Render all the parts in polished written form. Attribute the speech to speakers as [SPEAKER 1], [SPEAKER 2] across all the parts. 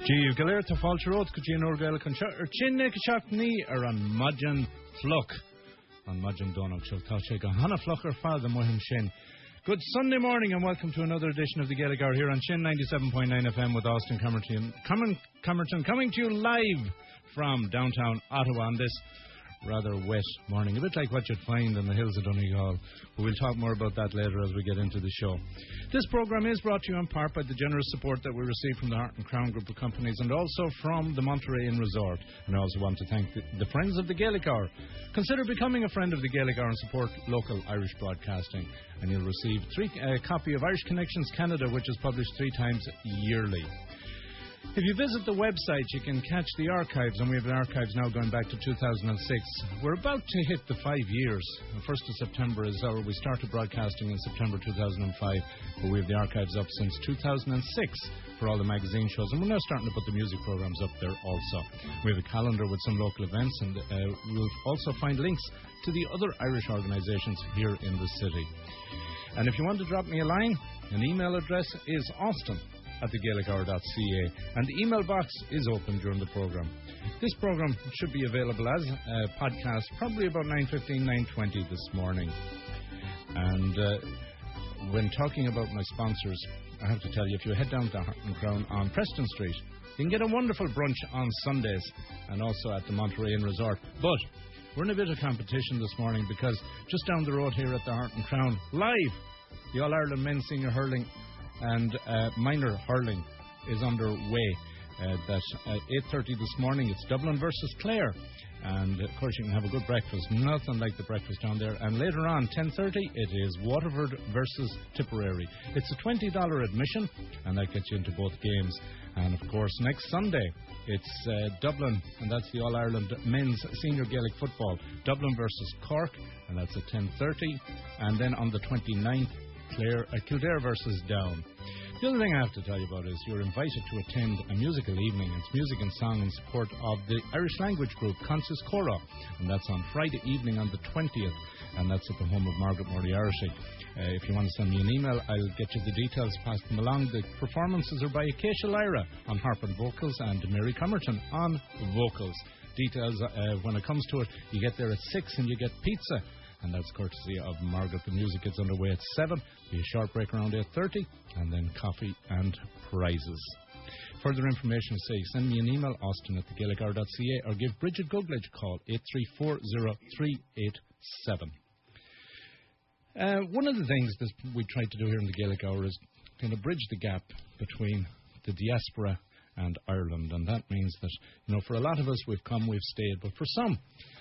[SPEAKER 1] Gee, Galer to Falcherot, Kajin Orgel, Chinnik Shakni, or on Majan Flock. On Majan Donok, Shiltachek, Hannah Flocker, Father Mohim Shin. Good Sunday morning and welcome to another edition of the Gaelic Hour here on Shin 97.9 FM with Austin Camerton coming to you live from downtown Ottawa on this rather wet morning, a bit like what you'd find in the hills of Donegal, but we'll talk more about that later as we get into the show. This programme is brought to you in part by the generous support that we receive from the Heart and Crown Group of Companies and also from the Monterey Inn Resort. And I also want to thank the friends of the Gaelic Hour. Consider becoming a friend of the Gaelic Hour and support local Irish broadcasting, and you'll receive a copy of Irish Connections Canada, which is published 3 times yearly. If you visit the website, you can catch the archives, and we have the archives now going back to 2006. We're about to hit the 5 years. The 1st of September is our... We started broadcasting in September 2005, but we have the archives up since 2006 for all the magazine shows, and we're now starting to put the music programs up there also. We have a calendar with some local events, and we'll also find links to the other Irish organisations here in the city. And if you want to drop me a line, an email address is austin@thegaelichour.ca, and the email box is open during the programme. This programme should be available as a podcast probably about 9:15, 9:20 this morning. And when talking about my sponsors, I have to tell you, if you head down to Heart and Crown on Preston Street, you can get a wonderful brunch on Sundays and also at the Monterey Inn Resort. But we're in a bit of competition this morning because just down the road here at the Heart and Crown, live, the All-Ireland Men's Senior Hurling and minor hurling is underway. That's at 8:30 this morning. It's Dublin versus Clare, and of course you can have a good breakfast, nothing like the breakfast down there. And later on, 10:30, it is Waterford versus Tipperary. It's a $20 admission, and that gets you into both games. And of course, next Sunday, it's Dublin, and that's the All-Ireland Men's Senior Gaelic Football. Dublin versus Cork, and that's at 10:30. And then on the 29th, Kildare versus Down. The other thing I have to tell you about is you're invited to attend a musical evening. It's music and song in support of the Irish language group Consus Cora, and that's on Friday evening on the 20th, and that's at the home of Margaret Moriarty. If you want to send me an email, I'll get you the details, pass them along. The performances are by Acacia Lyra on harp and vocals and Mary Comerton on vocals. Details, when it comes to it, you get there at 6 and you get pizza. And that's courtesy of Margaret. The music gets underway at 7. Be a short break around 8:30, and then coffee and prizes. Further information, send me an email, austin@thegaelichour.ca, or give Bridget Gugledge a call, 8340387. One of the things that we try to do here in the Gaelic Hour is kind of bridge the gap between the diaspora and Ireland, and that means that, for a lot of us, we've come, we've stayed, but for some,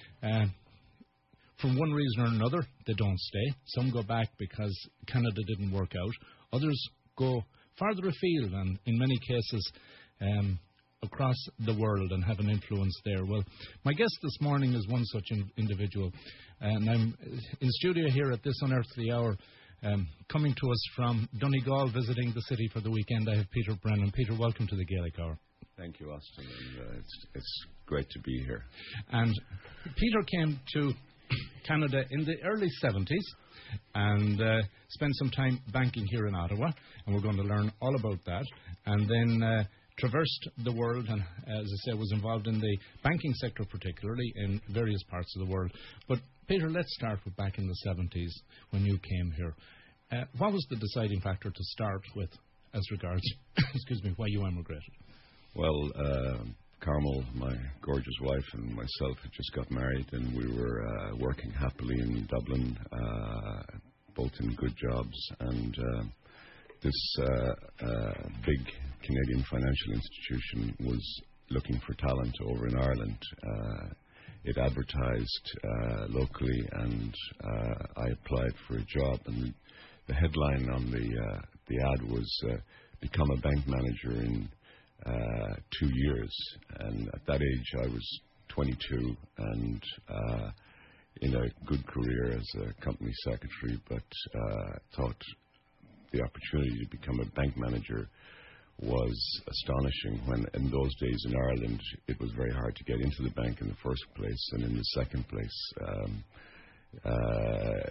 [SPEAKER 1] for one reason or another, they don't stay. Some go back because Canada didn't work out. Others go farther afield and, in many cases, across the world and have an influence there. Well, my guest this morning is one such individual. And I'm in studio here at this unearthly hour, coming to us from Donegal, visiting the city for the weekend. I have Peter Brennan. Peter, welcome to the Gaelic Hour.
[SPEAKER 2] Thank you, Austin. And, it's great to be here.
[SPEAKER 1] And Peter came to Canada in the early 70s and spent some time banking here in Ottawa, and we're going to learn all about that. And then traversed the world and, as I say, was involved in the banking sector, particularly in various parts of the world. But Peter, let's start with back in the 70s when you came here. What was the deciding factor to start with as regards, why you emigrated?
[SPEAKER 2] Well, Carmel, my gorgeous wife, and myself had just got married, and we were working happily in Dublin, both in good jobs. And this big Canadian financial institution was looking for talent over in Ireland. It advertised locally, and I applied for a job. And the headline on the ad was "Become a bank manager in 2 years." And at that age I was 22 and in a good career as a company secretary, but thought the opportunity to become a bank manager was astonishing, when in those days in Ireland it was very hard to get into the bank in the first place, and in the second place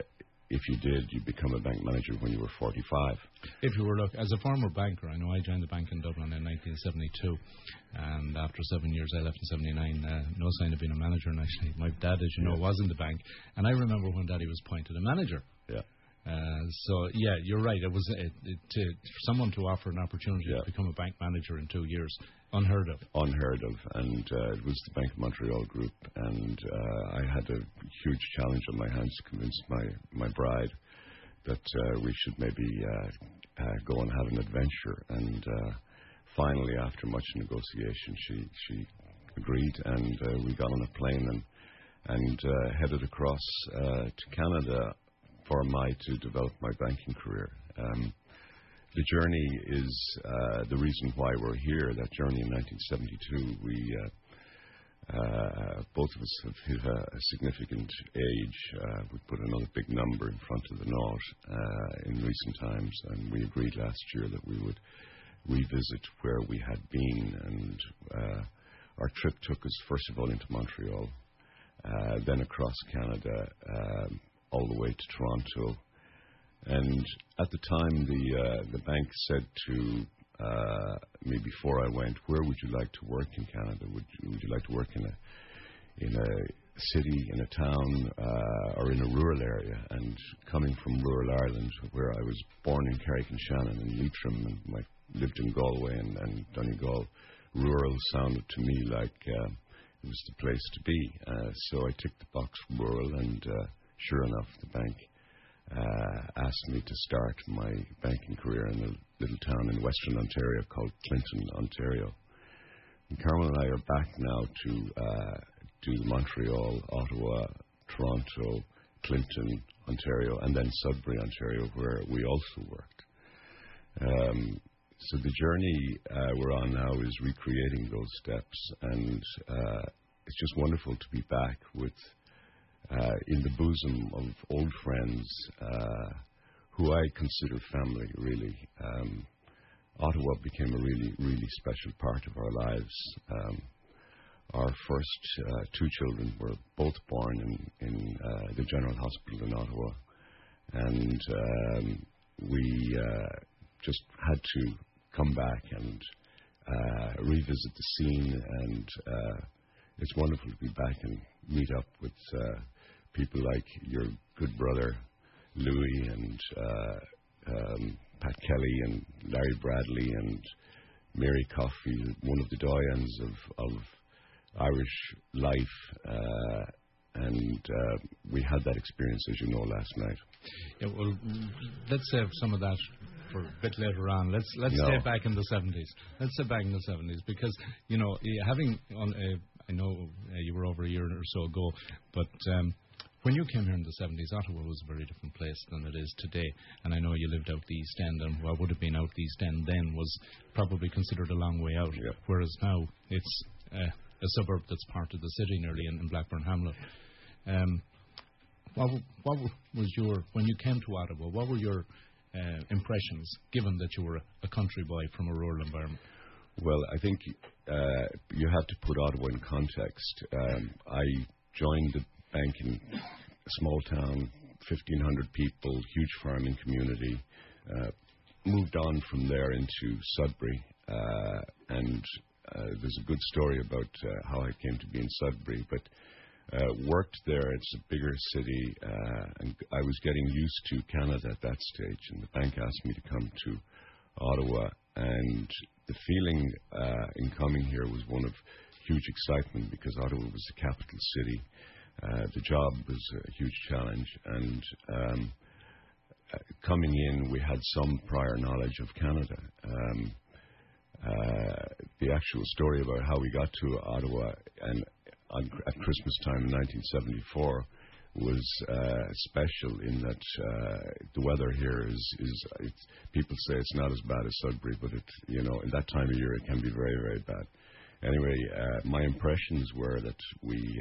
[SPEAKER 2] if you did, you become a bank manager when you were 45.
[SPEAKER 1] If you were, as a former banker, I know I joined the bank in Dublin in 1972, and after 7 years I left in 79, no sign of being a manager, and actually my dad, as you know, was in the bank, and I remember when Daddy was appointed a manager.
[SPEAKER 2] Yeah.
[SPEAKER 1] So, yeah, you're right. It was for someone to offer an opportunity to become a bank manager in 2 years, unheard of.
[SPEAKER 2] Unheard of, and it was the Bank of Montreal group, and I had a huge challenge on my hands to convince my bride that we should maybe go and have an adventure, and finally, after much negotiation, she agreed, and we got on a plane and headed across to Canada for to develop my banking career. The journey is the reason why we're here. That journey in 1972, we both of us have hit a significant age. We put another big number in front of the nought in recent times, and we agreed last year that we would revisit where we had been. And our trip took us first of all into Montreal, then across Canada, all the way to Toronto. And at the time, the bank said to me before I went, "Where would you like to work in Canada? Would you like to work in a city, in a town, or in a rural area?" And coming from rural Ireland, where I was born in Carrick-on-Shannon and Leitrim, and I lived in Galway and Donegal, rural sounded to me like it was the place to be. So I ticked the box rural, and sure enough, the bank asked me to start my banking career in a little town in Western Ontario called Clinton, Ontario. And Carmel and I are back now to do Montreal, Ottawa, Toronto, Clinton, Ontario, and then Sudbury, Ontario, where we also worked. So the journey we're on now is recreating those steps, and it's just wonderful to be back with in the bosom of old friends who I consider family, really. Ottawa became a really, really special part of our lives. Our first two children were both born in the General Hospital in Ottawa, and we just had to come back and revisit the scene, and it's wonderful to be back and meet up with people like your good brother Louis and Pat Kelly and Larry Bradley and Mary Coffey, one of the doyens of Irish life, and we had that experience, as you know, last night.
[SPEAKER 1] Yeah, well, let's save some of that for a bit later on. Let's stay back in the 70s. Let's stay back in the 70s because, you know, having on I know you were over a year or so ago, but when you came here in the 70s, Ottawa was a very different place than it is today. And I know you lived out the East End, and what would have been out the East End then was probably considered a long way out, whereas now it's a suburb that's part of the city nearly in Blackburn Hamlet. What was when you came to Ottawa, what were your impressions, given that you were a country boy from a rural environment?
[SPEAKER 2] Well, I think you have to put Ottawa in context. I joined the bank in a small town, 1,500 people, huge farming community. Moved on from there into Sudbury, and there's a good story about how I came to be in Sudbury, but worked there. It's a bigger city, and I was getting used to Canada at that stage, and the bank asked me to come to Ottawa, and the feeling in coming here was one of huge excitement because Ottawa was the capital city. The job was a huge challenge, and coming in, we had some prior knowledge of Canada. The actual story about how we got to Ottawa and at Christmas time in 1974 was special in that the weather here is people say it's not as bad as Sudbury, but in that time of year it can be very, very bad. Anyway, my impressions were that we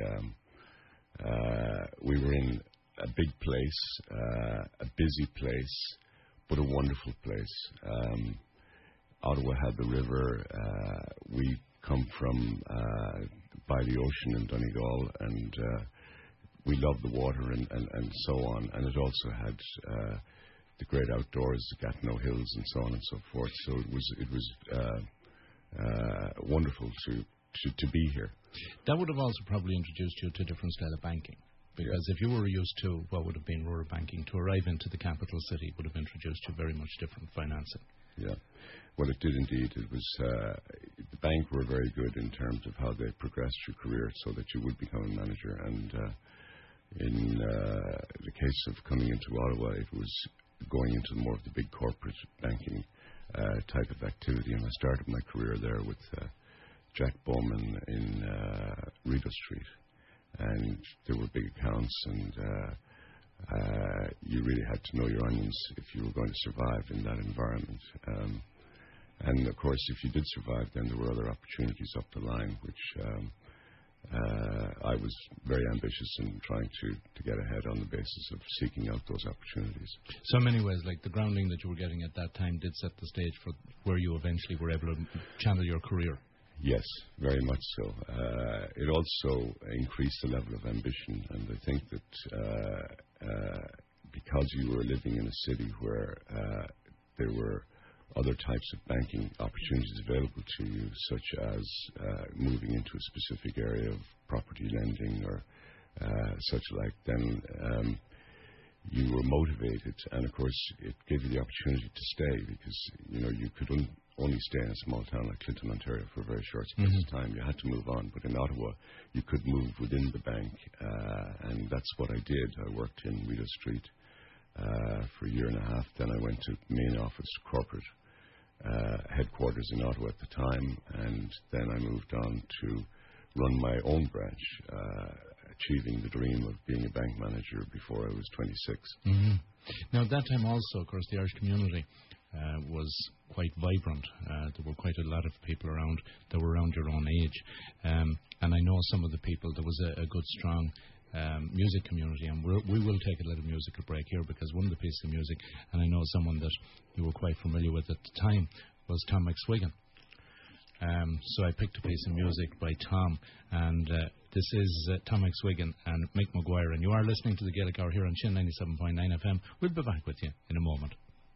[SPEAKER 2] were in a big place, a busy place, but a wonderful place. Ottawa had the river. We come from by the ocean in Donegal, and we loved the water and so on. And it also had the great outdoors, the Gatineau Hills and so on and so forth. So it was wonderful to be here.
[SPEAKER 1] That would have also probably introduced you to a different style of banking. Because if you were used to what would have been rural banking, to arrive into the capital city would have introduced you very much different financing.
[SPEAKER 2] Yeah. Well, it did indeed. It was the bank were very good in terms of how they progressed your career so that you would become a manager. And in the case of coming into Ottawa, it was going into more of the big corporate banking type of activity. And I started my career there with Jack Bowman in Rideau Street. And there were big accounts, and you really had to know your onions if you were going to survive in that environment. And, of course, if you did survive, then there were other opportunities up the line, which I was very ambitious in trying to get ahead on the basis of seeking out those opportunities.
[SPEAKER 1] So in many ways, like the grounding that you were getting at that time did set the stage for where you eventually were able to channel your career.
[SPEAKER 2] Yes, very much so. It also increased the level of ambition, and I think that because you were living in a city where there were other types of banking opportunities available to you, such as moving into a specific area of property lending or such like, then you were motivated, and of course it gave you the opportunity to stay, because you could only stay in a small town like Clinton, Ontario for a very short space of time. You had to move on, but in Ottawa you could move within the bank, and that's what I did. I worked in Rideau Street for a year and a half. Then I went to main office corporate headquarters in Ottawa at the time, and then I moved on to run my own branch, achieving the dream of being a bank manager before I was 26.
[SPEAKER 1] Now at that time also, of course, the Irish community was quite vibrant. There were quite a lot of people around that were around your own age, and I know some of the people. There was a good, strong music community, and we will take a little musical break here, because one of the pieces of music, and I know someone that you were quite familiar with at the time, was Tom McSwiggan. So I picked a piece of music by Tom, and this is Tom McSwiggan and Mick Maguire, and you are listening to the Gaelic Hour here on Chin 97.9 FM. We'll be back with you in a moment.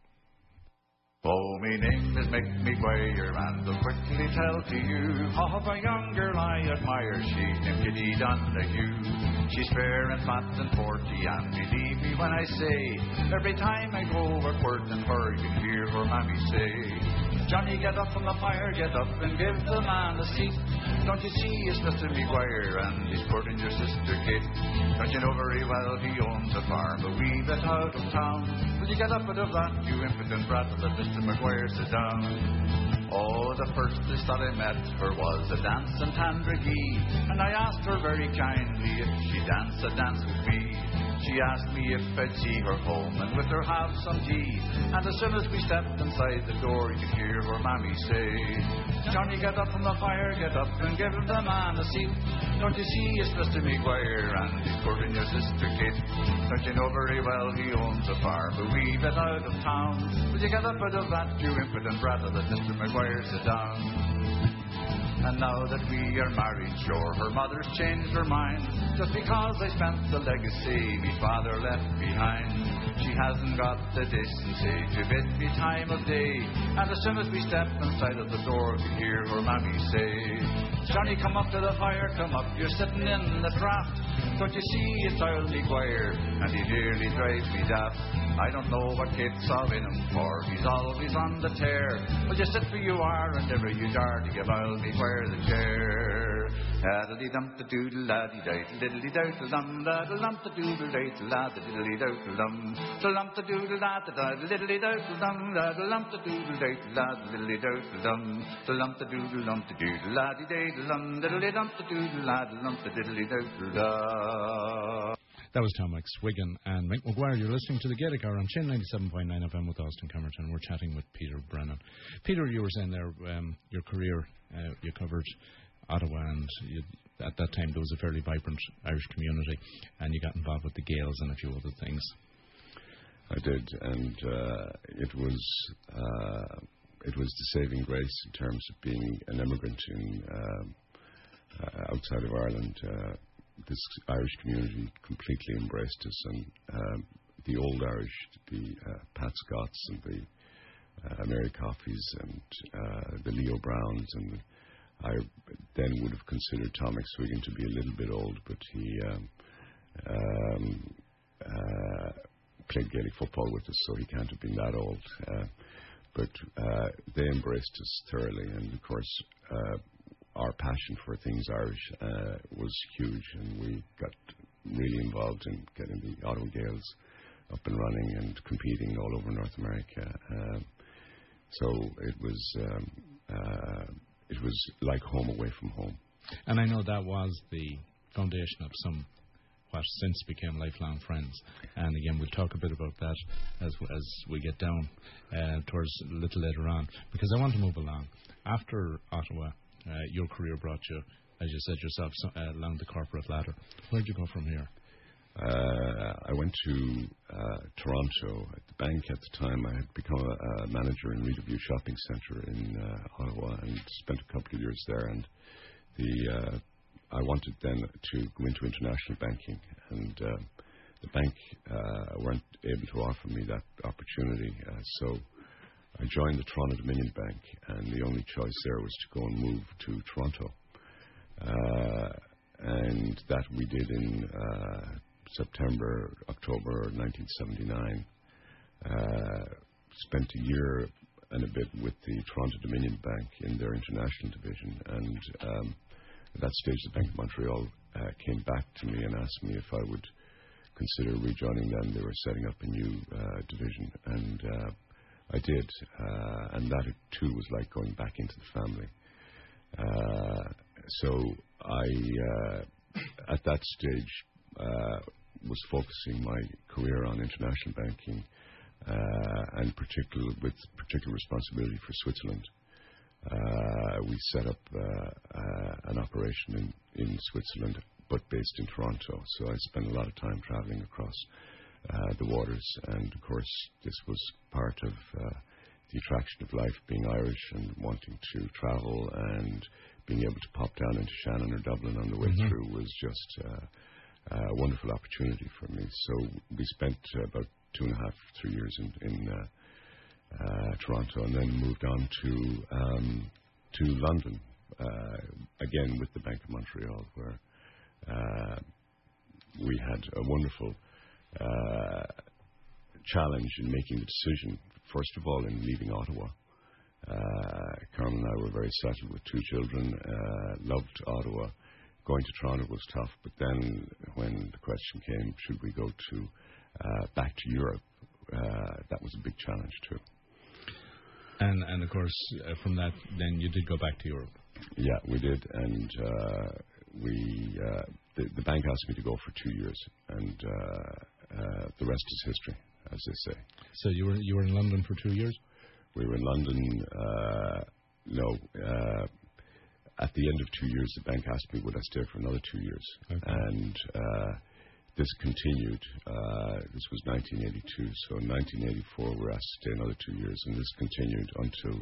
[SPEAKER 3] Oh, me name is Mick Maguire, and I'll quickly tell to you of a young girl I admire. She's named Kitty Donahue. She's fair and fat and 40, and believe me when I say, every time I go over courting her, you hear her mammy say, Johnny, get up from the fire, get up and give the man a seat. Don't you see it's Mr. Maguire, and he's courting your sister Kate. Don't you know very well he owns a farm a wee bit out of town? Will you get up out of that, you impudent brat, and let Mr. Maguire sit down? Oh, the first place that I met her was a dance in Tandragee, and I asked her very kindly if she'd dance a dance with me. She asked me if I'd see her home and with her have some tea. And as soon as we stepped inside the door, you could hear her mammy say, Johnny, get up from the fire, get up and give the man a seat. Don't you see it's Mr. Maguire, and he's courting your sister Kate. Don't you know very well he owns a farm a wee bit out of town? Will you get up out of that, you impudent brat, and let Mr. Maguire sit down? And now that we are married, sure, her mother's changed her mind, just because I spent the legacy me father left behind. She hasn't got the decency to bid me time of day, and as soon as we step inside of the door, we hear her mammy say, Johnny, come up to the fire, come up, you're sitting in the draught. Don't you see it's Earl Maguire, and he nearly drives me daft. I don't know what Kate saw in him for, he's always on the tear. Well, you sit where you are, and never you dare to give Earl Maguire the chair. Diddly-dum-da-doodle, diddly-diddly-doodle-dum, diddly-dum-da-doodle-diddle-da, diddly-doodle-dum, diddly-dum-da-doodle-da-da-diddly-doodle-dum, diddly-dum-da-doodle-da-da-diddly-doodle-dum, diddly-dum-da-doodle-dum-da-doodle-da-dee-dum, diddly-dum-da-doodle-da-da-dum-da-diddly-doodle-da.
[SPEAKER 1] That was Tom McSwiggan and Mick Maguire. You're listening to the Gaelic Hour on Chin 97.9 FM with Austin Camerton. We're chatting with Peter Brennan. Peter, you were saying there, your career, you covered Ottawa, and at that time there was a fairly vibrant Irish community, and you got involved with the Gaels and a few other things.
[SPEAKER 2] I did, and it was the saving grace in terms of being an immigrant in outside of Ireland. this Irish community completely embraced us, and the old Irish, the Pat Scotts and the Mary Coffeys and the Leo Browns, and I then would have considered Tom McSwiggan to be a little bit old, but he played Gaelic football with us, so he can't have been that old. But they embraced us thoroughly, and of course our passion for things Irish was huge, and we got really involved in getting the Ottawa Gales up and running and competing all over North America. So it was like home away from home.
[SPEAKER 1] And I know that was the foundation of some what since became lifelong friends. And again, we'll talk a bit about that as we get down towards a little later on, because I want to move along. After Ottawa, your career brought you, as you said yourself, along the corporate ladder. Where'd you go from here?
[SPEAKER 2] I went to Toronto. At the bank at the time, I had become a manager in Riverview Shopping Centre in Ottawa, and spent a couple of years there. And I wanted then to go into international banking, and the bank weren't able to offer me that opportunity. So I joined the Toronto Dominion Bank, and the only choice there was to go and move to Toronto. And that we did in October 1979. Spent a year and a bit with the Toronto Dominion Bank in their international division, and at that stage the Bank of Montreal came back to me and asked me if I would consider rejoining them. They were setting up a new division, and I did, and that too was like going back into the family. So I, at that stage, was focusing my career on international banking, and with particular responsibility for Switzerland. We set up an operation in Switzerland, but based in Toronto. So I spent a lot of time traveling across the waters, and of course this was part of the attraction of life, being Irish and wanting to travel, and being able to pop down into Shannon or Dublin on the way through was just a wonderful opportunity for me. So we spent about 2.5, 3 years in Toronto, and then moved on to London, again with the Bank of Montreal, where we had a wonderful challenge in making the decision, first of all, in leaving Ottawa. Carmen and I were very settled with 2 children, loved Ottawa. Going to Toronto was tough, but then when the question came, should we go to back to Europe, that was a big challenge too.
[SPEAKER 1] And of course, from that, then you did go back to Europe.
[SPEAKER 2] Yeah, we did, and the bank asked me to go for 2 years, and the rest is history, as they say. So
[SPEAKER 1] you were in London for 2 years?
[SPEAKER 2] We were in London. At the end of 2 years, the bank asked me would I stay for another 2 years, and this continued. This was 1982, so in 1984 we were asked to stay another 2 years, and this continued until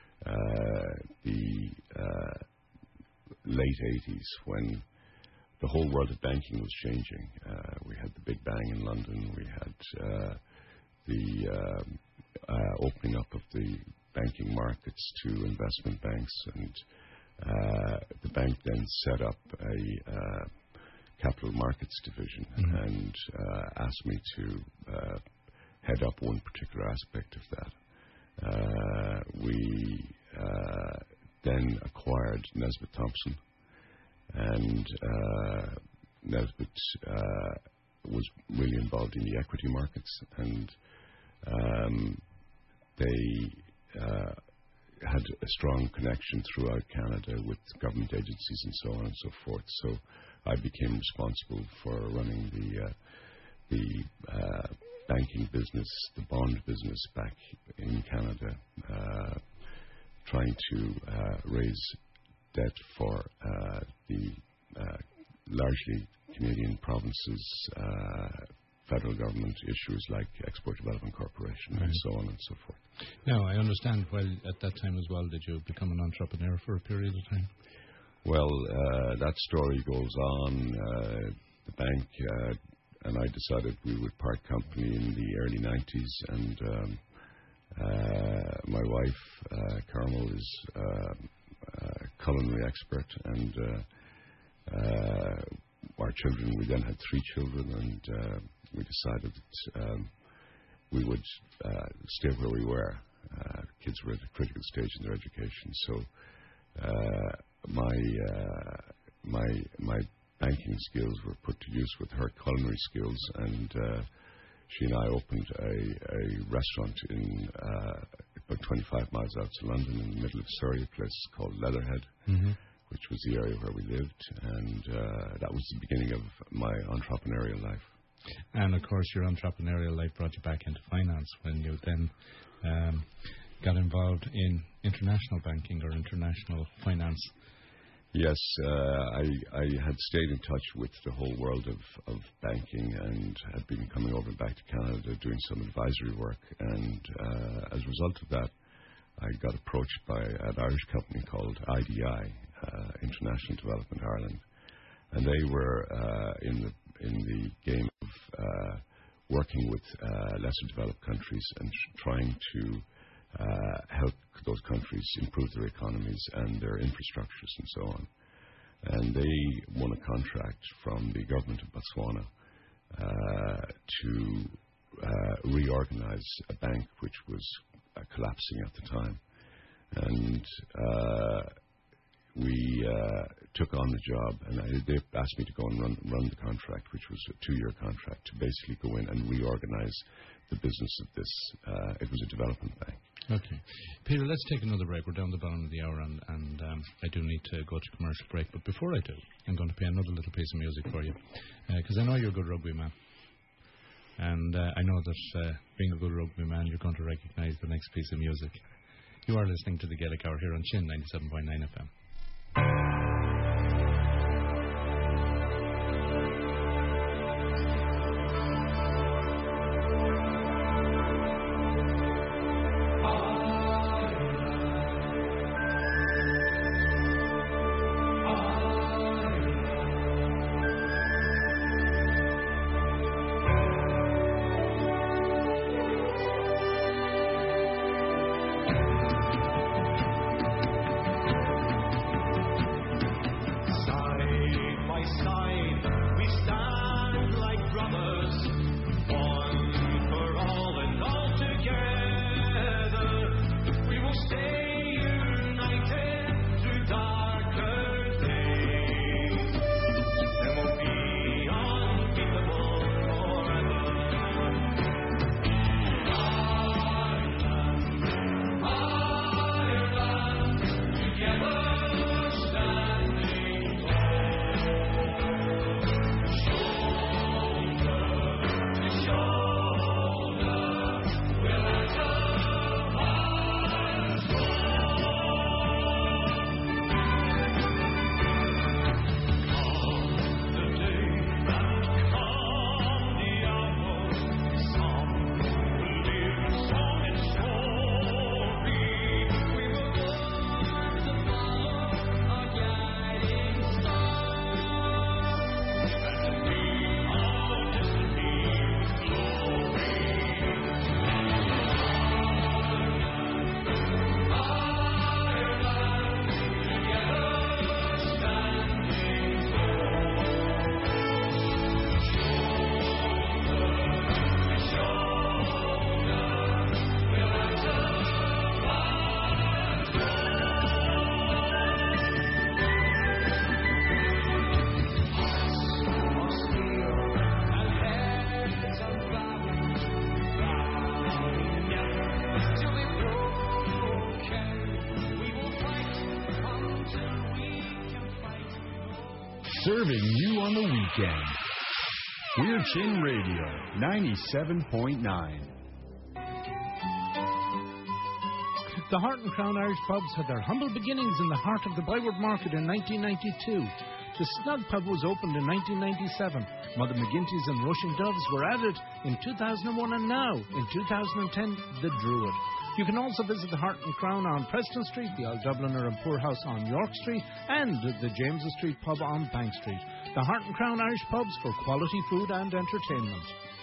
[SPEAKER 2] the late 80s, when the whole world of banking was changing. We had the Big Bang in London. We had the opening up of the banking markets to investment banks, and the bank then set up a capital markets division and asked me to head up one particular aspect of that. We then acquired Nesbitt Thompson, and Nesbitt was really involved in the equity markets, and they had a strong connection throughout Canada with government agencies and so on and so forth. So I became responsible for running the banking business, the bond business back in Canada, trying to raise debt for the largely Canadian provinces, federal government issues like Export Development Corporation and so on and so forth.
[SPEAKER 1] Now, I understand, while at that time as well, did you become an entrepreneur for a period of time?
[SPEAKER 2] Well, that story goes on. The bank and I decided we would part company in the early 90s, and my wife, Carmel, is a culinary expert, and our children, we then had 3 children, and we decided that we would stay where we were. Kids were at a critical stage in their education, so my banking skills were put to use with her culinary skills, and she and I opened a restaurant in about 25 miles outside London, in the middle of Surrey, a place called Leatherhead, which was the area where we lived, and that was the beginning of my entrepreneurial life.
[SPEAKER 1] And of course, your entrepreneurial life brought you back into finance when you then got involved in international banking or international finance.
[SPEAKER 2] Yes, I had stayed in touch with the whole world of banking, and had been coming over back to Canada doing some advisory work. And as a result of that, I got approached by an Irish company called IDI, International Development Ireland, and they were in the game of working with lesser developed countries and trying to help those countries improve their economies and their infrastructures and so on. And they won a contract from the government of Botswana to reorganize a bank which was collapsing at the time. And we took on the job, and they asked me to go and run the contract, which was a 2-year contract, to basically go in and reorganize the business of this. It was a development bank.
[SPEAKER 1] Okay. Peter, let's take another break. We're down the bottom of the hour, and I do need to go to commercial break. But before I do, I'm going to play another little piece of music for you, because I know you're a good rugby man. And I know that being a good rugby man, you're going to recognise the next piece of music. You are listening to the Gaelic Hour here on Chin 97.9 FM.
[SPEAKER 4] Serving you on the weekend. We're Chin Radio 97.9.
[SPEAKER 1] The Heart and Crown Irish pubs had their humble beginnings in the heart of the Byward Market in 1992. The Snug Pub was opened in 1997. Mother McGinty's and Russian Doves were added in 2001, and now, in 2010, the Druid. You can also visit the Heart and Crown on Preston Street, the Old Dubliner and Poorhouse on York Street, and the James Street pub on Bank Street. The Heart and Crown Irish pubs for quality food and entertainment.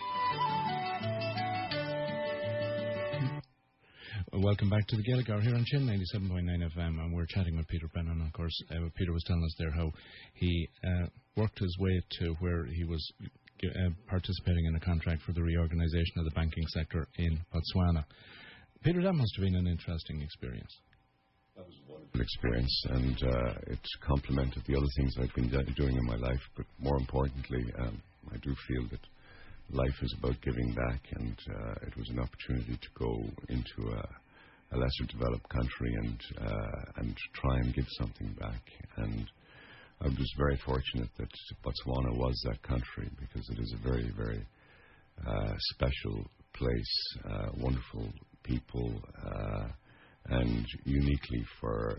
[SPEAKER 1] Welcome back to the Gaelic Hour here on Chin 97.9 FM, and we're chatting with Peter Brennan. Of course, Peter was telling us there how he worked his way to where he was participating in a contract for the reorganisation of the banking sector in Botswana. Peter, that must have been an interesting experience.
[SPEAKER 2] That was a wonderful experience, and it complemented the other things I've been doing in my life. But more importantly, I do feel that life is about giving back, and it was an opportunity to go into a lesser developed country and try and give something back. And I was very fortunate that Botswana was that country, because it is a very, very special place, wonderful people, and uniquely for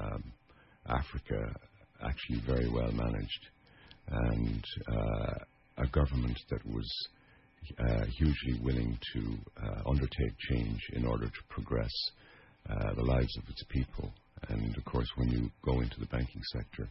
[SPEAKER 2] Africa, actually very well managed, and a government that was hugely willing to undertake change in order to progress the lives of its people. And of course, when you go into the banking sector,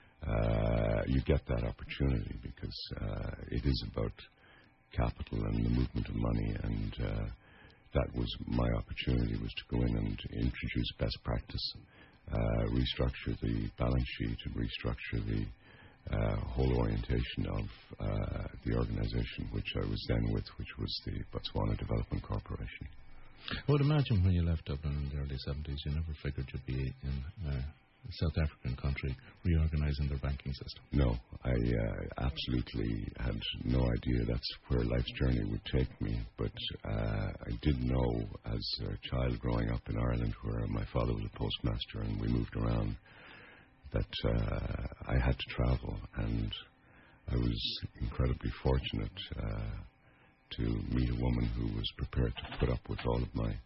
[SPEAKER 2] you get that opportunity, because it is about capital and the movement of money, and that was my opportunity, was to go in and introduce best practice, restructure the balance sheet, and restructure the whole orientation of the organisation which I was then with, which was the Botswana Development Corporation.
[SPEAKER 1] I would imagine when you left Dublin in the early 70s, you never figured you'd be in a South African country reorganising their banking system.
[SPEAKER 2] No, I absolutely had no idea that's where life's journey would take me, but I did know as a child growing up in Ireland, where my father was a postmaster and we moved around, that I had to travel, and I was incredibly fortunate to meet a woman who was prepared to put up with all of my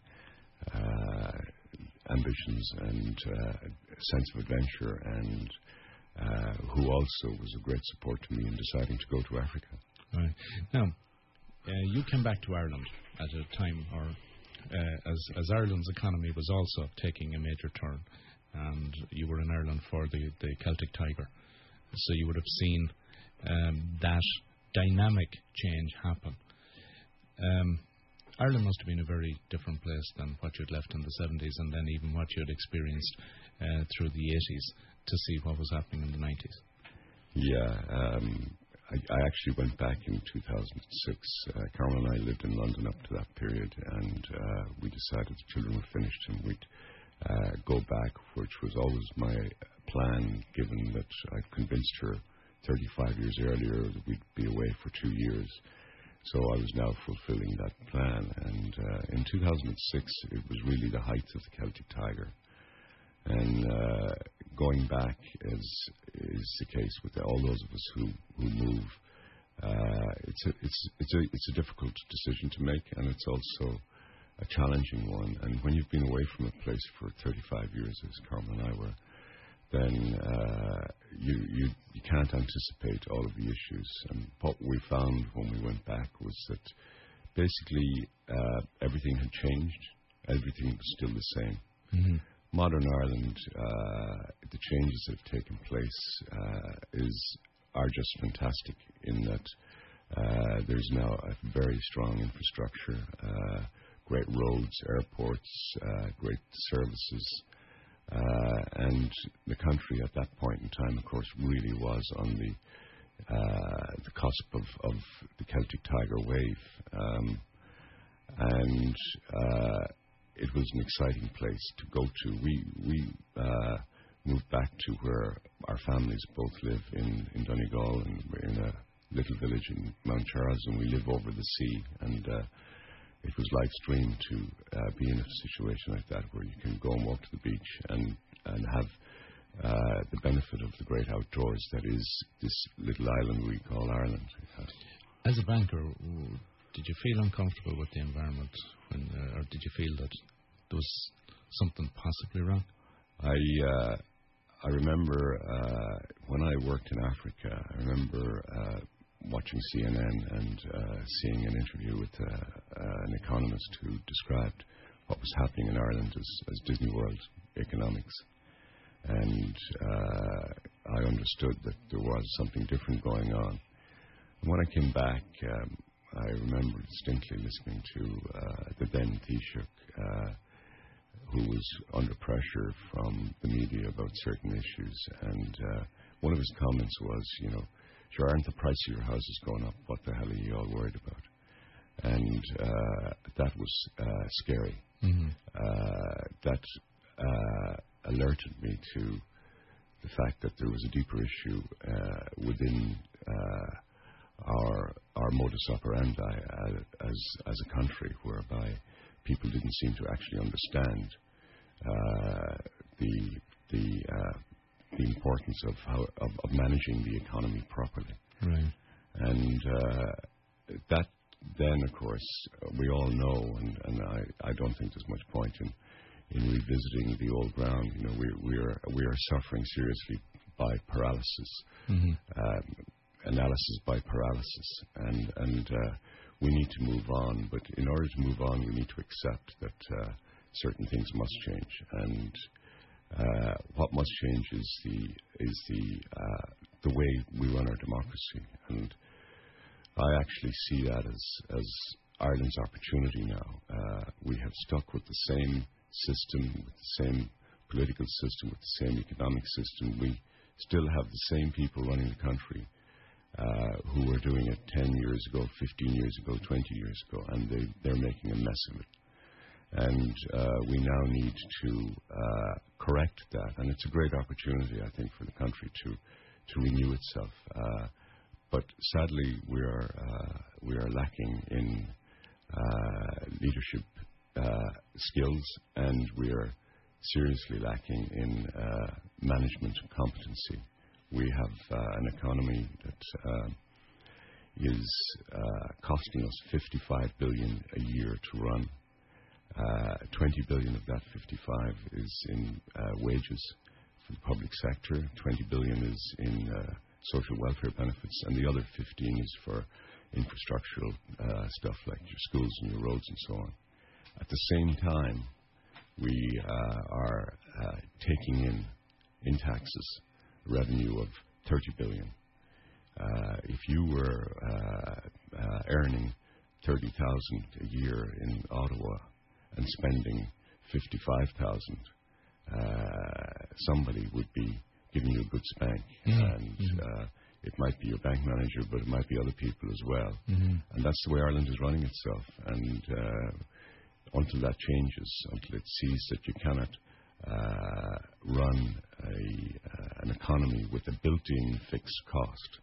[SPEAKER 2] ambitions and sense of adventure, and who also was a great support to me in deciding to go to Africa.
[SPEAKER 1] Right. Now, you came back to Ireland at a time, or as Ireland's economy was also taking a major turn, and you were in Ireland for the Celtic Tiger. So you would have seen that dynamic change happen. Ireland must have been a very different place than what you'd left in the 70s, and then even what you'd experienced through the 80s, to see what was happening in the 90s.
[SPEAKER 2] Yeah, I actually went back in 2006. Carol and I lived in London up to that period, and we decided the children were finished and we'd go back, which was always my plan, given that I'd convinced her 35 years earlier that we'd be away for 2 years. So I was now fulfilling that plan, and in 2006 it was really the height of the Celtic Tiger. And going back is the case with all those of us who move. It's a difficult decision to make, and it's also a challenging one. And when you've been away from a place for 35 years, as Carmen and I were, then you can't anticipate all of the issues. And what we found when we went back was that basically everything had changed. Everything was still the same. Mm-hmm. Modern Ireland, the changes that have taken place are just fantastic, in that there's now a very strong infrastructure, great roads, airports, great services. And the country at that point in time, of course, really was on the cusp of the Celtic Tiger wave. And it was an exciting place to go to. We moved back to where our families both live in Donegal, and we're in a little village in Mount Charles, and we live over the sea. And it was life's dream to be in a situation like that, where you can go and walk to the beach and have the benefit of the great outdoors that is this little island we call Ireland.
[SPEAKER 1] As a banker, did you feel uncomfortable with the environment, or did you feel that there was something possibly wrong?
[SPEAKER 2] I remember when I worked in Africa, I remember watching CNN and seeing an interview with an economist who described what was happening in Ireland as Disney World economics. And I understood that there was something different going on. And when I came back, I remember distinctly listening to the then Taoiseach, who was under pressure from the media about certain issues. And one of his comments was, sure, aren't the price of your houses going up? What the hell are you all worried about? And that was scary.
[SPEAKER 1] Mm-hmm.
[SPEAKER 2] That alerted me to the fact that there was a deeper issue within our modus operandi as a country, whereby people didn't seem to actually understand the importance of managing the economy properly.
[SPEAKER 1] Right.
[SPEAKER 2] And that then, of course, we all know, and I don't think there's much point in revisiting the old ground. We are suffering seriously by paralysis, analysis by paralysis, and we need to move on. But in order to move on, we need to accept that certain things must change, and what must change is the way we run our democracy. And I actually see that as Ireland's opportunity now. We have stuck with the same system, with the same political system, with the same economic system. We still have the same people running the country who were doing it 10 years ago, 15 years ago, 20 years ago, and they're making a mess of it. And we now need to correct that. And it's a great opportunity, I think, for the country to renew itself. But sadly, we are lacking in leadership skills, and we are seriously lacking in management competency. We have an economy that is costing us 55 billion a year to run. 20 billion of that 55 is in wages for the public sector. 20 billion is in social welfare benefits, and the other 15 is for infrastructural stuff like your schools and your roads and so on. At the same time, we are taking in taxes revenue of 30 billion. If you were earning 30,000 a year in Ottawa and spending 55,000, somebody would be giving you a good spank. And it might be your bank manager, but it might be other people as well. And that's the way Ireland is running itself. And until that changes, until it sees that you cannot run an economy with a built-in fixed cost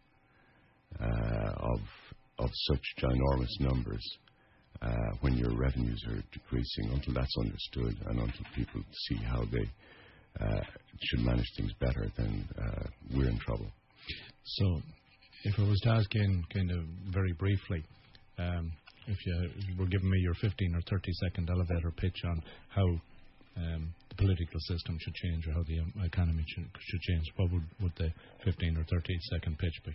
[SPEAKER 2] of such ginormous numbers when your revenues are decreasing, until that's understood and until people see how they should manage things better, then we're in trouble.
[SPEAKER 1] So, if I was to ask you kind of very briefly, if you were giving me your 15 or 30-second elevator pitch on how the political system should change or how the economy should change, what would the 15 or 30-second pitch be?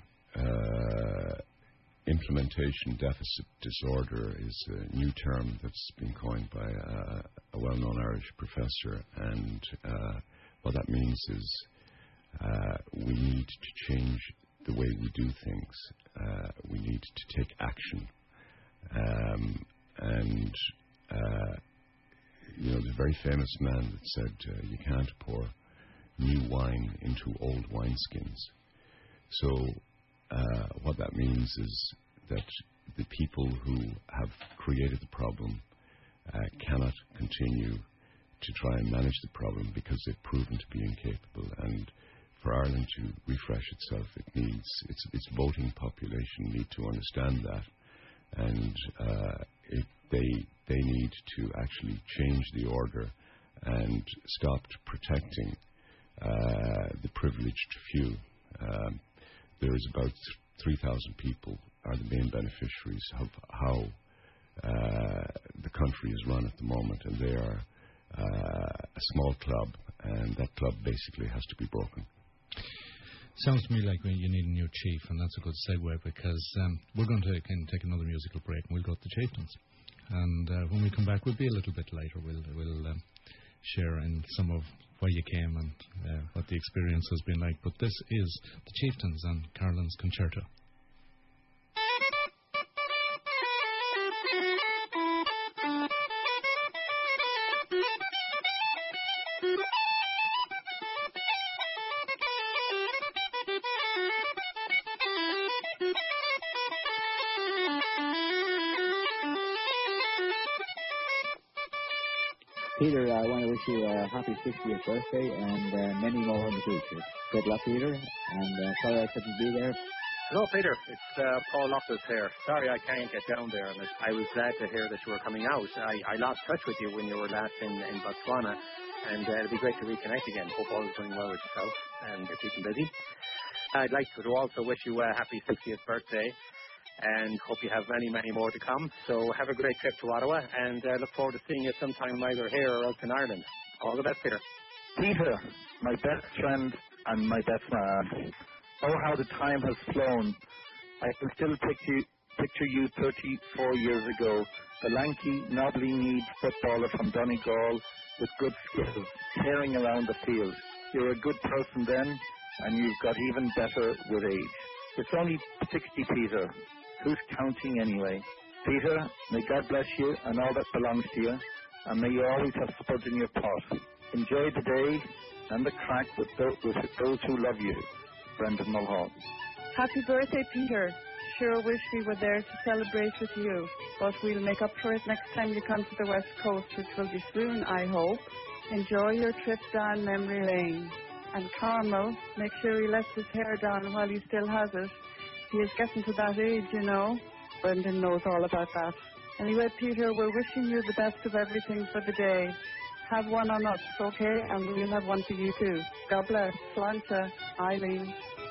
[SPEAKER 2] Implementation deficit disorder is a new term that's been coined by a well-known Irish professor, and what that means is we need to change the way we do things. We need to take action. There's a very famous man that said you can't pour new wine into old wineskins. So what that means is that the people who have created the problem cannot continue to try and manage the problem because they've proven to be incapable. And for Ireland to refresh itself, it needs its voting population need to understand that, and they need to actually change the order and stop protecting the privileged few. There's about 3,000 people are the main beneficiaries of how the country is run at the moment, and they are a small club, and that club basically has to be broken.
[SPEAKER 1] Sounds to me like you need a new chief, and that's a good segue because we're going to take another musical break, and we'll go to the Chieftains. And when we come back, we'll be a little bit later. We'll share in some of why you came and what the experience has been like. But this is the Chieftains and Carlin's Concerto.
[SPEAKER 5] Peter, I want to wish you a happy 60th birthday and many more in the future. Good luck, Peter, and sorry I couldn't be there.
[SPEAKER 6] Hello, Peter. It's Paul Loftus here. Sorry I can't get down there. I was glad to hear that you were coming out. I lost touch with you when you were last in Botswana, and it'll be great to reconnect again. Hope all is going well with yourself and you're keeping busy. I'd like to also wish you a happy 60th birthday, and hope you have many, many more to come. So have a great trip to Ottawa, and look forward to seeing you sometime either here or else in Ireland. All the best, Peter.
[SPEAKER 7] Peter, my best friend and my best man. Oh, how the time has flown. I can still picture you 34 years ago, the lanky, knobbly-kneed footballer from Donegal with good skills, tearing around the field. You were a good person then, and you've got even better with age. It's only 60, Peter. Who's counting anyway? Peter, may God bless you and all that belongs to you, and may you always have spuds in your pot. Enjoy the day and the crack with those who love you. Brendan Mulhall.
[SPEAKER 8] Happy birthday, Peter. Sure wish we were there to celebrate with you, but we'll make up for it next time you come to the West Coast, which will be soon, I hope. Enjoy your trip down memory lane. And Carmel, make sure he lets his hair down while he still has it. He is getting to that age, you know. Brendan knows all about that. Anyway, Peter, we're wishing you the best of everything for the day. Have one on us, okay? And we'll have one for you too. God bless. Slánta, Eileen.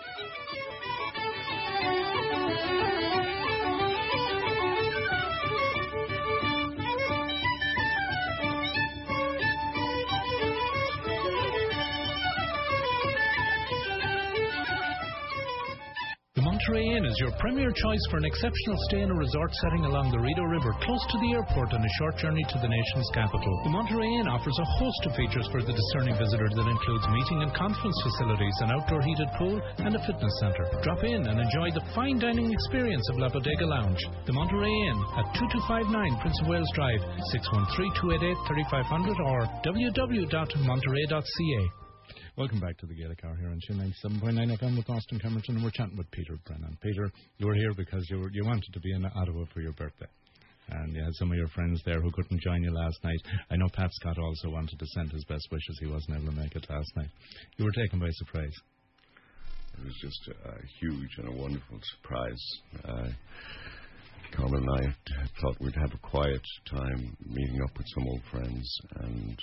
[SPEAKER 9] Monterey Inn is your premier choice for an exceptional stay in a resort setting along the Rideau River, close to the airport and a short journey to the nation's capital. The Monterey Inn offers a host of features for the discerning visitor that includes meeting and conference facilities, an outdoor heated pool, and a fitness centre. Drop in and enjoy the fine dining experience of La Bodega Lounge. The Monterey Inn at 2259 Prince of Wales Drive, 613-288-3500 or www.monterey.ca.
[SPEAKER 1] Welcome back to the Gaelic Hour here on Tune 97.9 FM with Austin Camerton, and we're chatting with Peter Brennan. Peter, you were here because you wanted to be in Ottawa for your birthday, and you had some of your friends there who couldn't join you last night. I know Pat Scott also wanted to send his best wishes. He wasn't able to make it last night. You were taken by surprise.
[SPEAKER 2] It was just a huge and a wonderful surprise. Carmen and I thought we'd have a quiet time meeting up with some old friends, and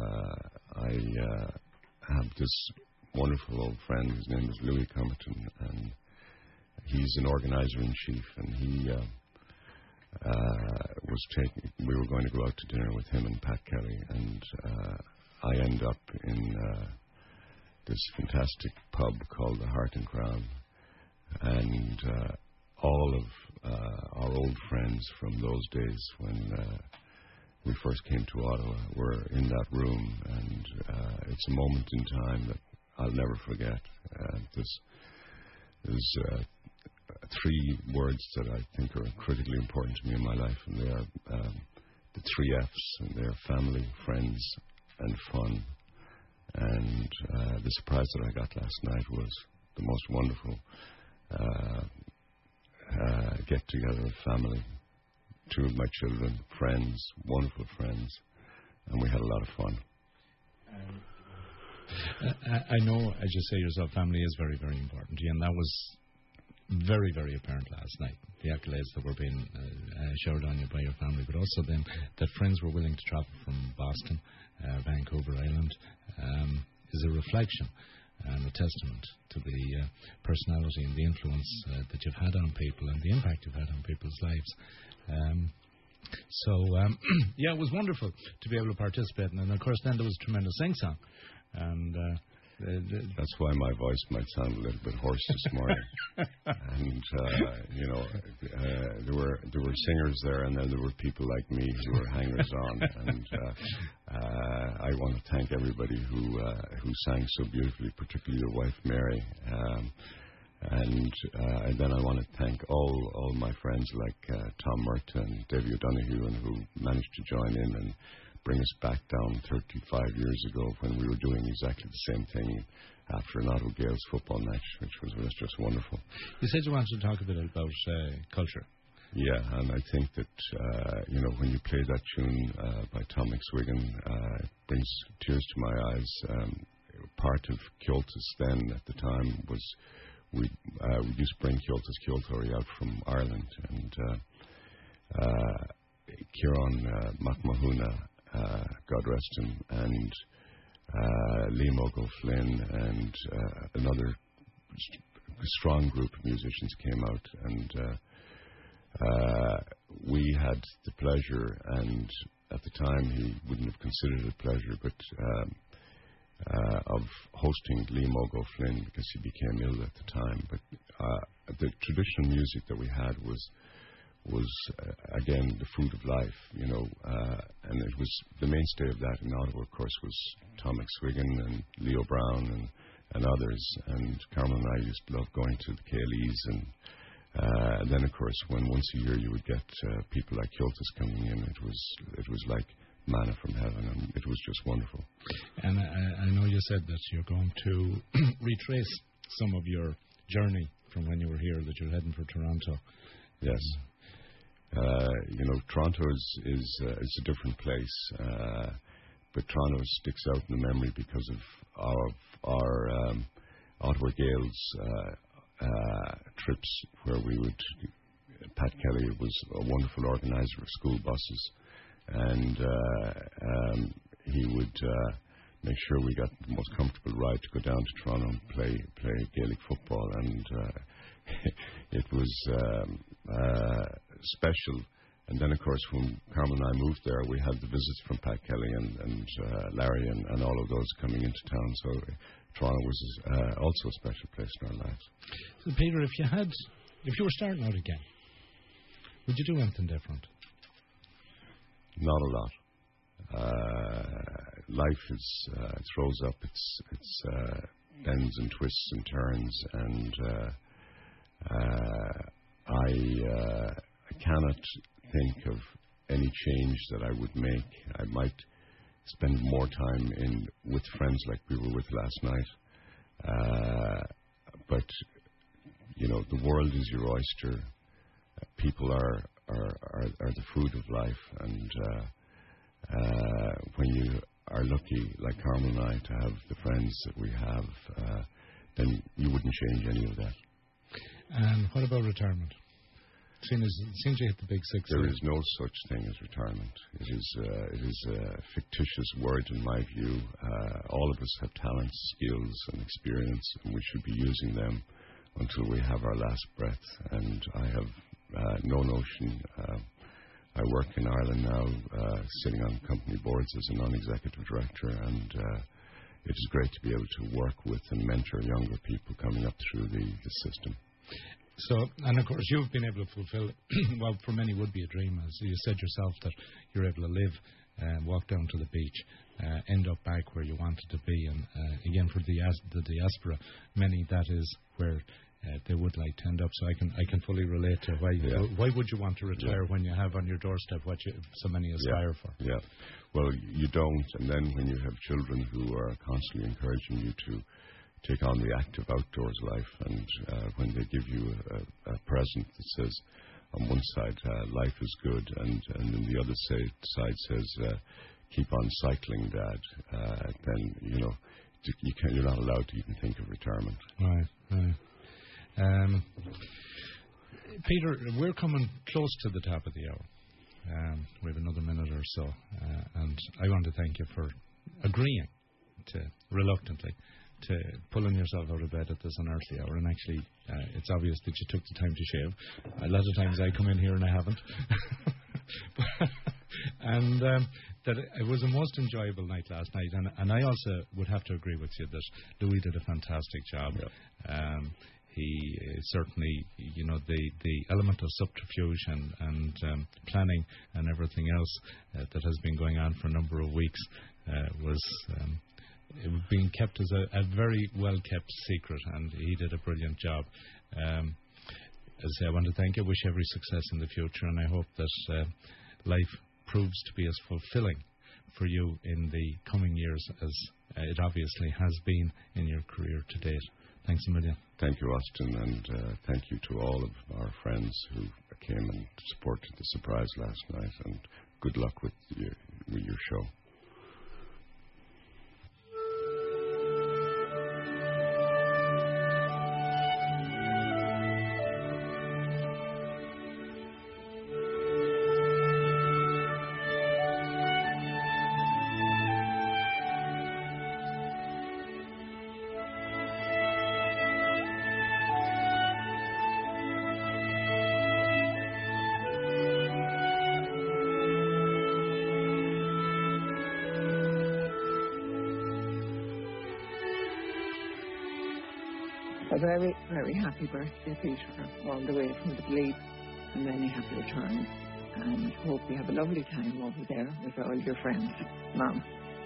[SPEAKER 2] I have this wonderful old friend. His name is Louis Comerton, and he's an organizer-in-chief, and he we were going to go out to dinner with him and Pat Kelly, and I end up in this fantastic pub called the Heart and Crown, and all of our old friends from those days when we first came to Ottawa were in that room, and it's a moment in time that I'll never forget. There's three words that I think are critically important to me in my life, and they are the three F's, and they are family, friends, and fun. And the surprise that I got last night was the most wonderful get-together of family. Two of my children, friends, wonderful friends, and we had a lot of fun.
[SPEAKER 1] I know, as you say yourself, family is very, very important to you, and that was very, very apparent last night. The accolades that were being showered on you by your family, but also then that friends were willing to travel from Boston, Vancouver Island, is a reflection and a testament to the personality and the influence that you've had on people and the impact you've had on people's lives. Yeah, it was wonderful to be able to participate, and of course then there was tremendous sing-song, and
[SPEAKER 2] That's why my voice might sound a little bit hoarse this morning. And there were singers there, and then there were people like me who were hangers on. And I want to thank everybody who sang so beautifully, particularly your wife Mary. And then I want to thank all my friends like Tom Murta and Davy O'Donoghue, and who managed to join in and bring us back down 35 years ago when we were doing exactly the same thing after an Ottawa Gales football match, which was just wonderful.
[SPEAKER 1] You said you wanted to talk a bit about culture.
[SPEAKER 2] Yeah, and I think that, when you play that tune by Tom McSwiggan, it brings tears to my eyes. Part of Kiltus then at the time was we used to bring Kiltus Kiltori out from Ireland, and Kieran McMahuna, God rest him, and Liam O'Flynn and another strong group of musicians came out, and we had the pleasure, and at the time he wouldn't have considered it a pleasure, but of hosting Liam O'Flynn because he became ill at the time. But the traditional music that we had was again the food of life, and it was the mainstay of that in Ottawa, of course, was Tom McSwiggan and Leo Brown and others, and Carmel and I used to love going to the Cayleys, and then of course when once a year you would get people like Kiltus coming in, it was like manna from heaven, and it was just wonderful.
[SPEAKER 1] And I know you said that you're going to retrace some of your journey from when you were here, that you're heading for Toronto.
[SPEAKER 2] Yes. Toronto is a different place, but Toronto sticks out in the memory because of our Ottawa Gales trips, where we would. Pat Kelly was a wonderful organizer of school buses, and he would make sure we got the most comfortable ride to go down to Toronto and play Gaelic football, and it was special. And then, of course, when Carmen and I moved there, we had the visits from Pat Kelly and Larry and all of those coming into town. So Toronto was also a special place in our lives.
[SPEAKER 1] So, Peter, if you were starting out again, would you do anything different?
[SPEAKER 2] Not a lot. Life throws up its bends and twists and turns, and I cannot think of any change that I would make. I might spend more time with friends like we were with last night. But the world is your oyster. People are the food of life, and when you are lucky, like Carmel and I, to have the friends that we have, then you wouldn't change any of that.
[SPEAKER 1] And what about retirement? Seems you hit the big six.
[SPEAKER 2] There is no such thing as retirement. It is a fictitious word in my view. All of us have talents, skills, and experience, and we should be using them until we have our last breath. And I have no notion. I work in Ireland now, sitting on company boards as a non-executive director, and it is great to be able to work with and mentor younger people coming up through the system.
[SPEAKER 1] So, and of course, you've been able to fulfill, well, for many would be a dream, as you said yourself, that you're able to live, walk down to the beach, end up back where you wanted to be, and again, for the diaspora, many that is where they would like to end up. So I can fully relate to why would you want to retire when you have on your doorstep what so many aspire for?
[SPEAKER 2] Yeah, well, you don't, and then when you have children who are constantly encouraging you to take on the active outdoors life, and when they give you a present that says, on one side, life is good, and then the other side says, keep on cycling, Dad, then, you're not allowed to even think of retirement.
[SPEAKER 1] Right. Peter, we're coming close to the top of the hour. We have another minute or so, and I want to thank you for agreeing to, reluctantly, to pulling yourself out of bed at this unearthly hour. And actually, it's obvious that you took the time to shave. A lot of times I come in here and I haven't. And that it was a most enjoyable night last night, and I also would have to agree with you that Louis did a fantastic job. Yeah. He certainly, the element of subterfuge and planning and everything else that has been going on for a number of weeks was being kept as a very well-kept secret, and he did a brilliant job. As I say, I want to thank you, wish every success in the future, and I hope that life proves to be as fulfilling for you in the coming years as it obviously has been in your career to date. Thanks a million.
[SPEAKER 2] Thank you, Austin, and thank you to all of our friends who came and supported the surprise last night, and good luck with your show.
[SPEAKER 10] A very, very happy birthday, Peter, all the way from the Glebe, and many happy returns. And hope you have a lovely time over there with all your friends. Mom.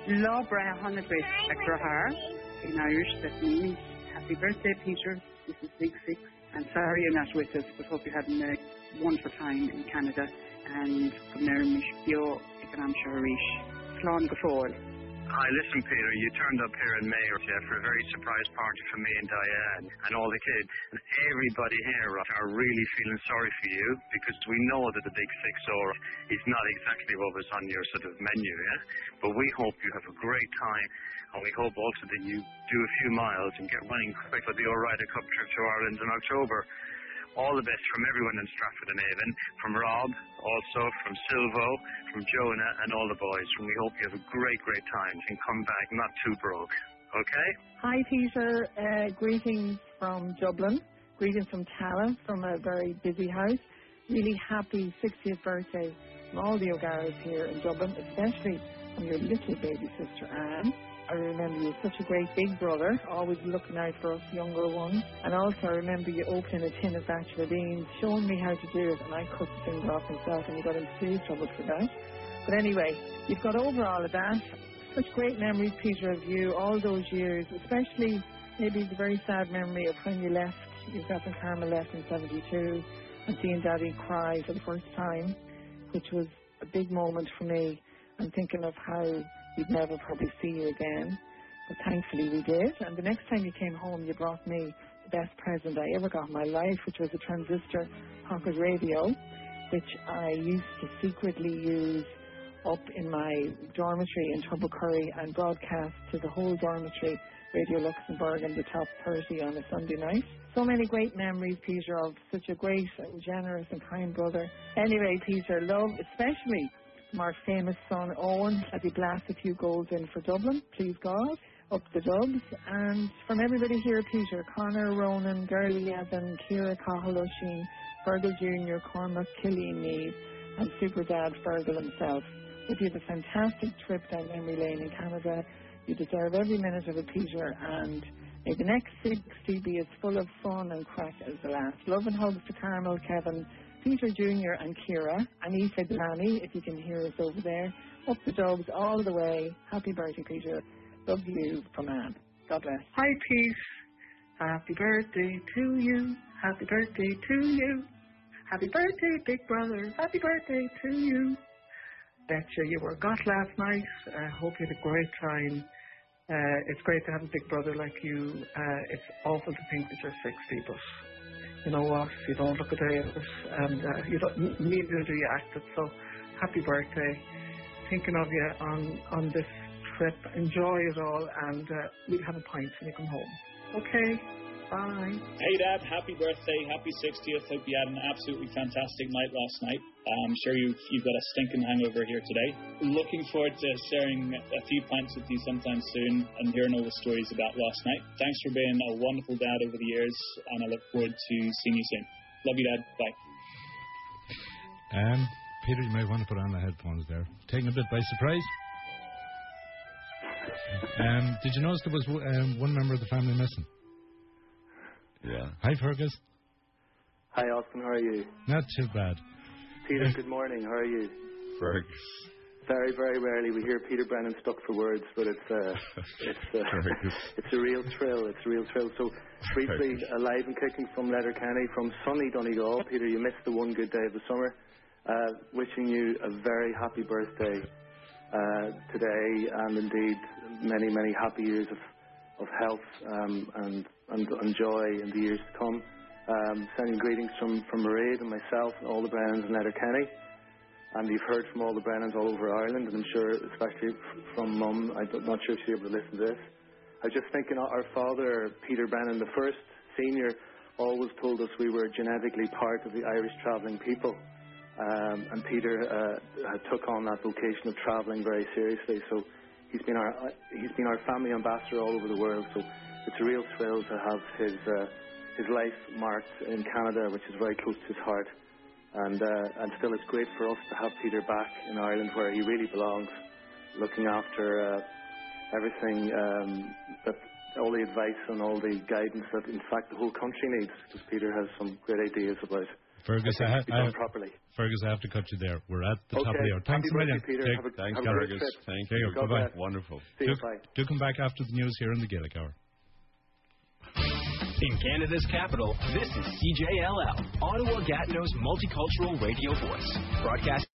[SPEAKER 8] Laura Honeybury, Her, in Irish, that means happy birthday, Peter. This is Big Six. And sorry you're not with us, but hope you're having a wonderful time in Canada. And from there, Mishpio, Econom Sharish, Slán Gafol.
[SPEAKER 11] Hi, listen, Peter, you turned up here in May for a very surprise party for me and Diane and all the kids. And everybody here are really feeling sorry for you because we know that the Big Six is not exactly what was on your sort of menu, yeah? But we hope you have a great time, and we hope also that you do a few miles and get running quick for the O'Reilly Cup trip to Ireland in October. All the best from everyone in Stratford and Avon, from Rob, also from Silvo, from Jonah, and all the boys. And we hope you have a great, great time and come back not too broke. Okay?
[SPEAKER 10] Hi, Peter. Greetings from Dublin. Greetings from Tara, from a very busy house. Really happy 60th birthday from all the O'Garas here in Dublin, especially from your little baby sister, Anne. I remember you were such a great big brother, always looking out for us younger ones. And also I remember you opening a tin of bachelor beans, showing me how to do it, and I cut the finger off myself, and you got in serious trouble for that. But anyway, you've got over all of that. Such great memories, Peter, of you all those years, especially maybe the very sad memory of when you left. Yourself and Carmel left in 72, and seeing Daddy cry for the first time, which was a big moment for me. I'm thinking of how we'd never probably see you again, but thankfully we did. And the next time you came home, you brought me the best present I ever got in my life, which was a transistor pocket radio, which I used to secretly use up in my dormitory in Tubbercurry and broadcast to the whole dormitory, Radio Luxembourg and the top 30 on a Sunday night. So many great memories, Peter, of such a great, generous and kind brother. Anyway, Peter, love, especially from our famous son Owen, as he blasts a few goals in for Dublin, please God, up the Dubs. And from everybody here, Peter, Connor, Ronan, Gurley Evan, Ciara Cahill O'Sheen, Fergal Jr., Cormac, Killian Meade, and Super Dad Fergal himself. If you have a fantastic trip down memory lane in Canada, you deserve every minute of it, Peter, and may the next 60 be as full of fun and crack as the last. Love and hugs to Carmel, Kevin, Peter Jr. and Ciara, and Aoife Delaney, if you can hear us over there. Up the Dubs all the way. Happy birthday, Peter. Love you from Anne. God bless.
[SPEAKER 8] Hi, Peace. Happy birthday to you. Happy birthday to you. Happy birthday, big brother. Happy birthday to you. Betcha you were got last night. I hope you had a great time. It's great to have a big brother like you. It's awful to think that you're 60, but you know what? You don't look a day at it, and you don't, neither do you act it. So, happy birthday! Thinking of you on this trip. Enjoy it all, and we'll have a pint when you come home. Okay. Bye.
[SPEAKER 12] Hey Dad, happy birthday, happy 60th. Hope you had an absolutely fantastic night last night. I'm sure you've got a stinking hangover here today. Looking forward to sharing a few pints with you sometime soon and hearing all the stories about last night. Thanks for being a wonderful dad over the years, and I look forward to seeing you soon. Love you, Dad. Bye.
[SPEAKER 1] Peter, you might want to put on the headphones there. Taken a bit by surprise. Did you notice there was one member of the family missing?
[SPEAKER 2] Yeah.
[SPEAKER 1] Hi, Fergus.
[SPEAKER 13] Hi, Austin. How are you?
[SPEAKER 1] Not too bad.
[SPEAKER 13] Peter, good morning. How are you?
[SPEAKER 2] Fergus.
[SPEAKER 13] Very, very rarely we hear Peter Brennan stuck for words, but it's a real thrill. It's a real thrill. So, briefly, alive and kicking from Letterkenny, from sunny Donegal. Peter, you missed the one good day of the summer. Wishing you a very happy birthday today, and indeed many, many happy years of health and joy in the years to come. Sending greetings from Mairead and myself and all the Brennans in Letterkenny. And you've heard from all the Brennans all over Ireland, and I'm sure, especially from Mum, I'm not sure if she'll be able to listen to this. I was just thinking, our father, Peter Brennan, the first senior, always told us we were genetically part of the Irish travelling people. And Peter took on that vocation of travelling very seriously. So he's been our family ambassador all over the world. So it's a real thrill to have his life marked in Canada, which is very close to his heart. And still, it's great for us to have Peter back in Ireland, where he really belongs, looking after everything, all the advice and all the guidance that, in fact, the whole country needs, because Peter has some great ideas about
[SPEAKER 1] Fergus,
[SPEAKER 13] properly.
[SPEAKER 1] Fergus, I have to cut you there. We're at the top of the hour. Thanks a million.
[SPEAKER 13] Peter.
[SPEAKER 2] Thanks,
[SPEAKER 13] have
[SPEAKER 2] Fergus. Thank you.
[SPEAKER 1] Bye-bye.
[SPEAKER 2] Wonderful.
[SPEAKER 13] See you. Bye.
[SPEAKER 1] Do come back after the news here in the Gaelic Hour.
[SPEAKER 14] In Canada's capital, this is CJLL, Ottawa Gatineau's multicultural radio voice. Broadcast